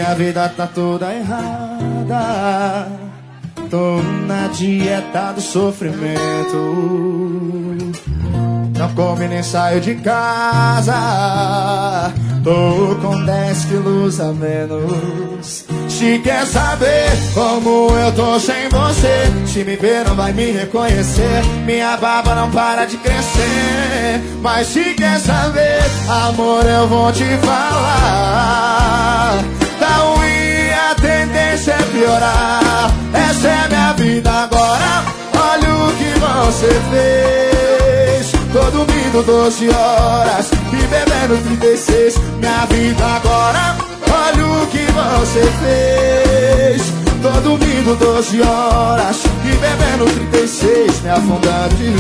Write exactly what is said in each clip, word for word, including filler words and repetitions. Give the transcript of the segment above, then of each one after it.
minha vida tá toda errada. Tô na dieta do sofrimento. Não como nem saio de casa. Tô com dez quilos a menos. Se quer saber como eu tô sem você, se me ver não vai me reconhecer. Minha barba não para de crescer. Mas se quer saber, amor, eu vou te falar. Tá ruim, a tendência é piorar. Essa é minha vida agora. Olha o que você fez. Tô dormindo doze horas e bebendo trinta e seis. Minha vida agora, olha o que você fez. Tô dormindo doze horas e bebendo trinta e seis. Me afundando de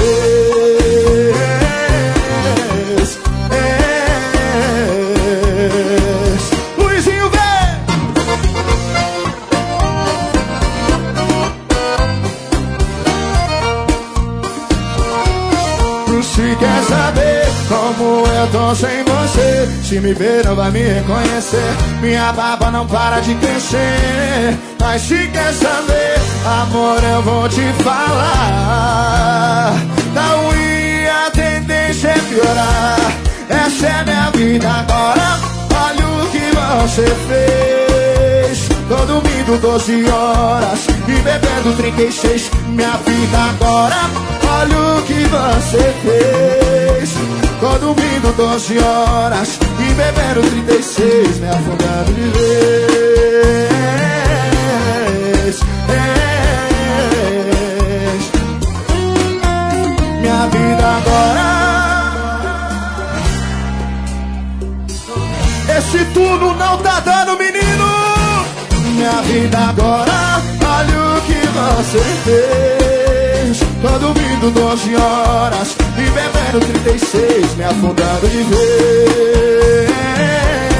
vez. Luizinho, vem! Se quer saber como eu tô sem você, se me ver não vai me reconhecer. Minha barba não para de crescer. Mas se quer saber, amor, eu vou te falar. Tá ruim, a tendência é piorar. Essa é minha vida agora. Olha o que você fez. Tô dormindo doze horas e bebendo trinta e seis. Minha vida agora, olha o que você fez. Tô dormindo doze horas e bebendo trinta e seis. Me afundando de vez. Minha vida agora. Esse turno não tá dando, menino. Minha vida agora, olha o que você fez. Tô dormindo doze horas e bebendo trinta e seis. Me afundando de vez.